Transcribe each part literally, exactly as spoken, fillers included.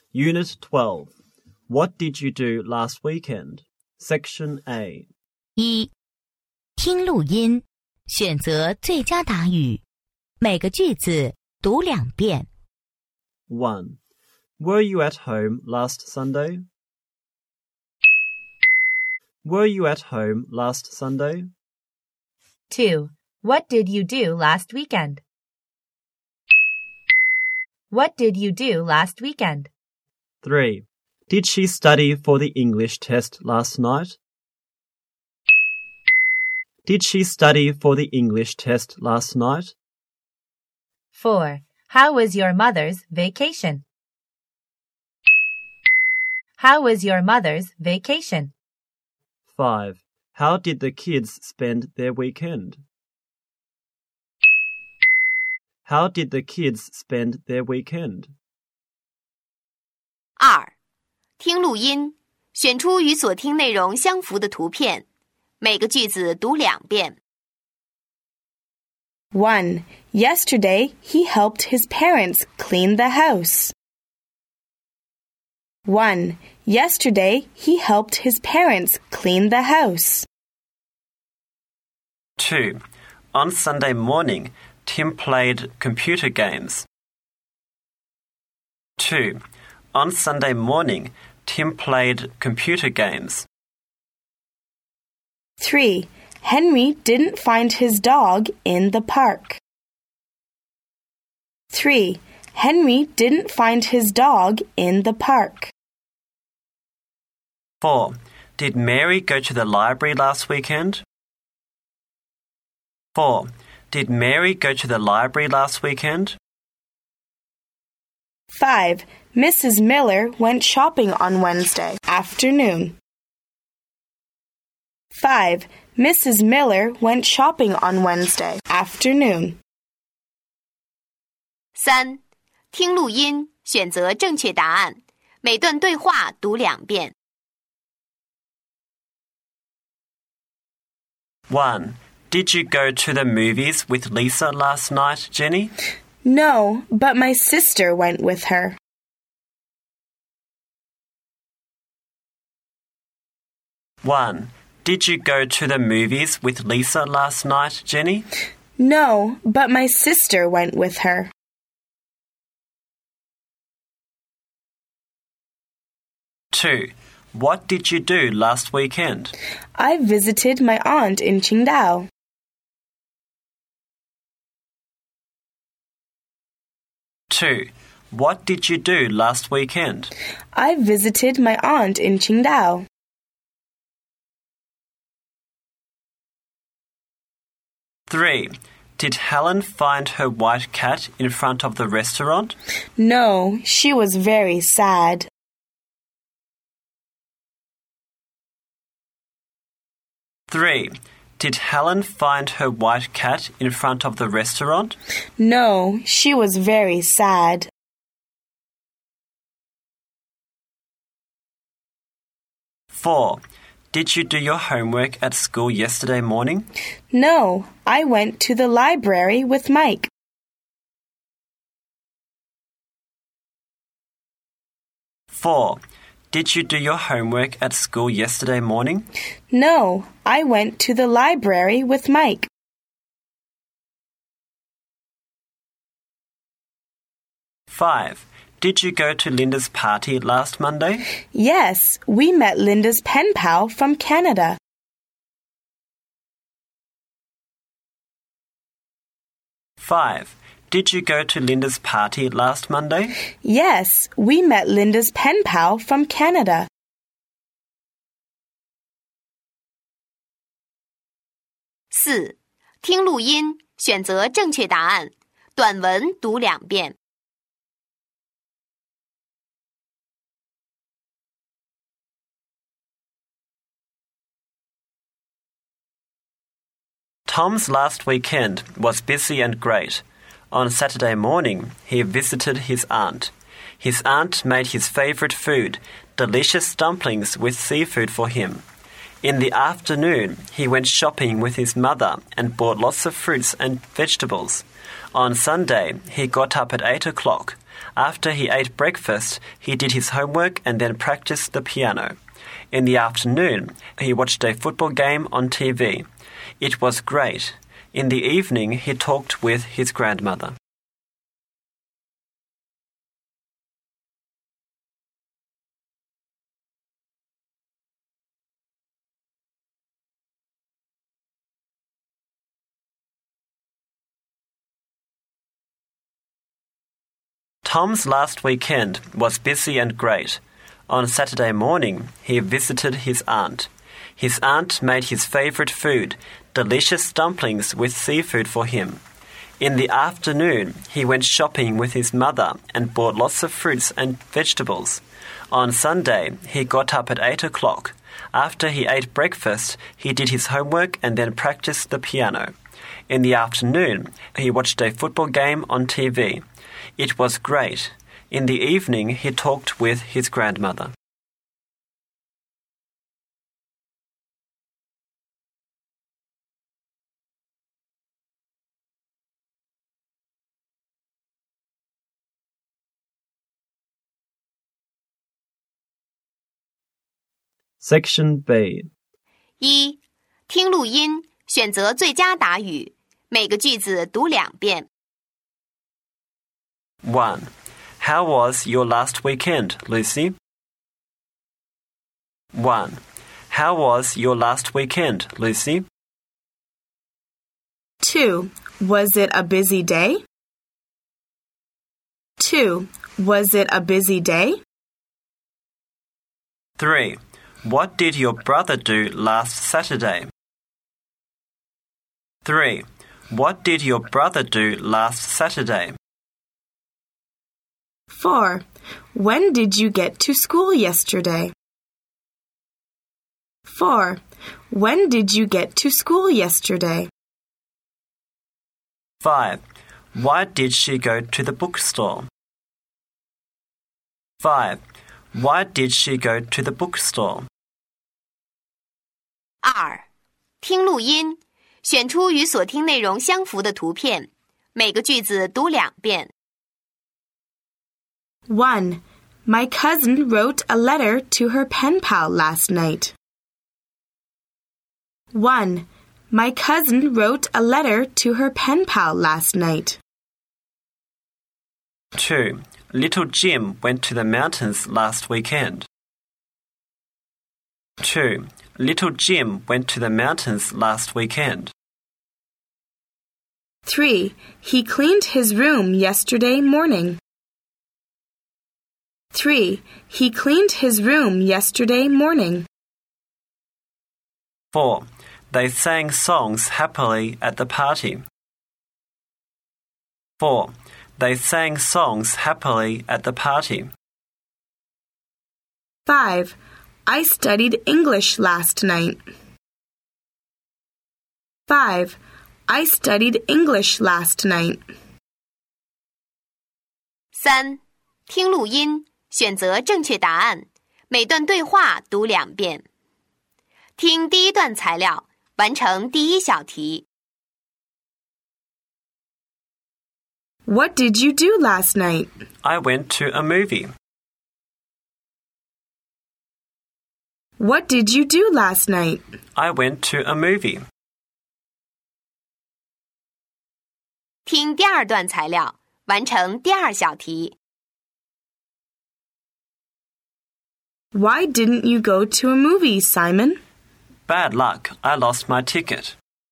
Unit twelve. What did you do last weekend? Section A. 一、听录音，选择最佳答语，每个句子读两遍。 one. Were you at home last Sunday? Were you at home last Sunday? two. What did you do last weekend? What did you do last weekend? three. Did she study for the English test last night? Did she study for the English test last night? four. How was your mother's vacation? How was your mother's vacation? five. How did the kids spend their weekend? How did the kids spend their weekend? 二、听录音，选出与所听内容相符的图片，每个句子读两遍。 one. Yesterday, he helped his parents clean the house. one. Yesterday, he helped his parents clean the house. two. On Sunday morning, Tim played computer games. two. On Sunday morning, Tim played computer games. three. Henry didn't find his dog in the park. three. Henry didn't find his dog in the park. four. Did Mary go to the library last weekend? four. Did Mary go to the library last weekend? five. Missus Miller went shopping on Wednesday afternoon. five. Missus Miller went shopping on Wednesday afternoon. 三、听录音，选择正确答案，每段对话读两遍。 one. Did you go to the movies with Lisa last night, Jenny? No, but my sister went with her. one. Did you go to the movies with Lisa last night, Jenny? No, but my sister went with her. two. What did you do last weekend? I visited my aunt in Qingdao. two. What did you do last weekend? I visited my aunt in Qingdao. three. Did Helen find her white cat in front of the restaurant? No, she was very sad. three. Did Helen find her white cat in front of the restaurant? No, she was very sad. four. Did you do your homework at school yesterday morning? No, I went to the library with Mike. four. Did you do your homework at school yesterday morning? No, I went to the library with Mike. five. Did you go to Linda's party last Monday? Yes, we met Linda's pen pal from Canada. five. Did you go to Linda's party last Monday? Yes, we met Linda's pen pal from Canada. 四、听录音，选择正确答案，短文读两遍。 Tom's last weekend was busy and great. On Saturday morning, he visited his aunt. His aunt made his favorite food, delicious dumplings with seafood for him. In the afternoon, he went shopping with his mother and bought lots of fruits and vegetables. On Sunday, he got up at eight o'clock. After he ate breakfast, he did his homework and then practiced the piano. In the afternoon, he watched a football game on T V. It was great. In the evening, he talked with his grandmother. Tom's last weekend was busy and great. On Saturday morning, he visited his aunt. His aunt made his favorite food, delicious dumplings with seafood for him. In the afternoon, he went shopping with his mother and bought lots of fruits and vegetables. On Sunday, he got up at eight o'clock. After he ate breakfast, he did his homework and then practiced the piano. In the afternoon, he watched a football game on T V. It was great. In the evening, he talked with his grandmother. Section B. 一、听录音，选择最佳答语，每个句子读两遍。 one. How was your last weekend, Lucy? one. How was your last weekend, Lucy? two. Was it a busy day? two. Was it a busy day? three. What did your brother do last Saturday? three. What did your brother do last Saturday? four. When did you get to school yesterday? four. When did you get to school yesterday? five. Why did she go to the bookstore? five. Why did she go to the bookstore? 二、听录音，选出与所听内容相符的图片，每个句子读两遍。 one. My cousin wrote a letter to her pen pal last night. one. My cousin wrote a letter to her pen pal last night. two. Little Jim went to the mountains last weekend. two. Little Jim went to the mountains last weekend. three. He cleaned his room yesterday morning. three. He cleaned his room yesterday morning. four. They sang songs happily at the party. four. They sang songs happily at the party. five. I studied English last night. five. I studied English last night. 三、听录音，选择正确答案，每段对话读两遍。听第一段材料，完成第一小题。 What did you do last night? I went to a movie. What did you do last night? I went to a movie. 听第二段材料，完成第二小题。 Why didn't you go to a movie, Simon? Bad luck, I lost my ticket.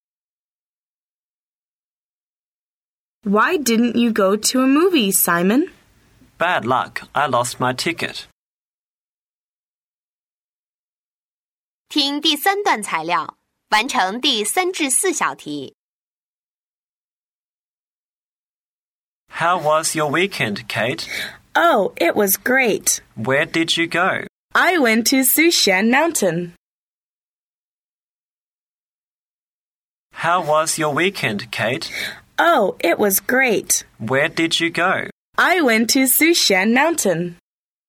Why didn't you go to a movie, Simon? Bad luck, I lost my ticket. 听第三段材料，完成第三至四小题。 How was your weekend, Kate? Oh, it was great. Where did you go? I went to Sushan Mountain. How was your weekend, Kate? Oh, it was great. Where did you go? I went to Sushan Mountain.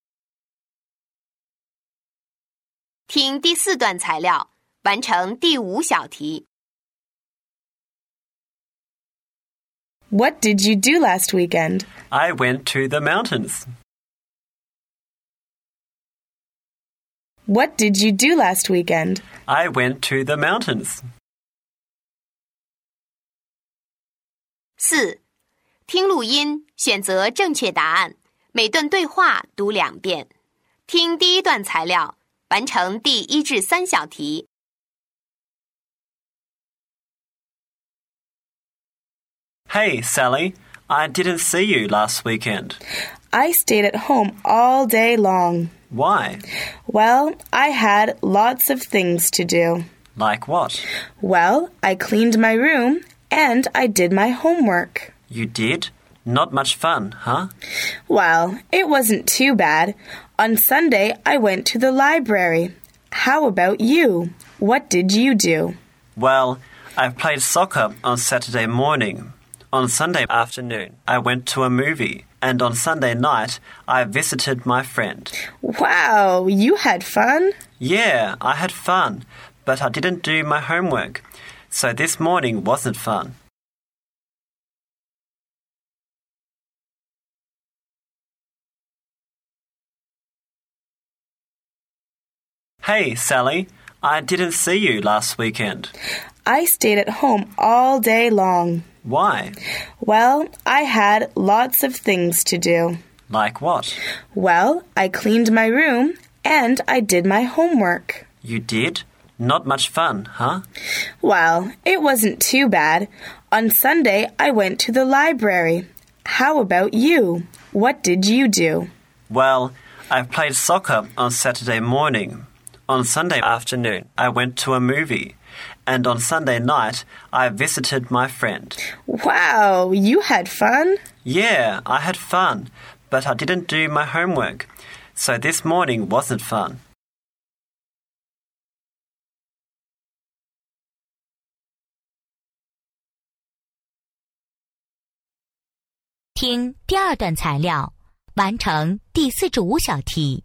听第四段材料，完成第五小题。 What did you do last weekend? I went to the mountains. What did you do last weekend? I went to the mountains. 四、听录音，选择正确答案。每段对话读两遍。听第一段材料，完成第一至三小题。 Hey, Sally, I didn't see you last weekend. I stayed at home all day long. Why? Well, I had lots of things to do. Like what? Well, I cleaned my room and I did my homework. You did? Not much fun, huh? Well, it wasn't too bad. On Sunday, I went to the library. How about you? What did you do? Well, I played soccer on Saturday morning. On Sunday afternoon, I went to a movie. And on Sunday night, I visited my friend. Wow, you had fun? Yeah, I had fun, but I didn't do my homework. So this morning wasn't fun. Hey, Sally, I didn't see you last weekend. I stayed at home all day long. Why? Well, I had lots of things to do. Like what? Well, I cleaned my room and I did my homework. You did? Not much fun, huh? Well, it wasn't too bad. On Sunday, I went to the library. How about you? What did you do? Well, I played soccer on Saturday morning. On Sunday afternoon, I went to a movie. And on Sunday night, I visited my friend. Wow, you had fun? Yeah, I had fun, but I didn't do my homework. So this morning wasn't fun. 听第二段材料，完成第四至五小题。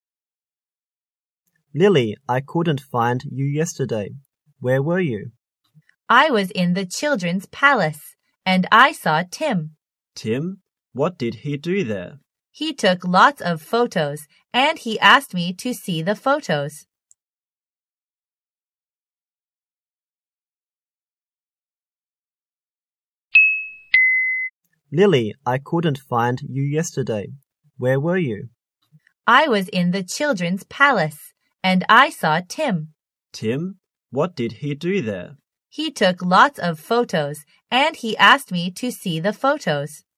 Lily, I couldn't find you yesterday. Where were you? I was in the children's palace, and I saw Tim. Tim? What did he do there? He took lots of photos, and he asked me to see the photos. Lily, I couldn't find you yesterday. Where were you? I was in the children's palace, and I saw Tim. Tim? What did he do there? He took lots of photos, and he asked me to see the photos.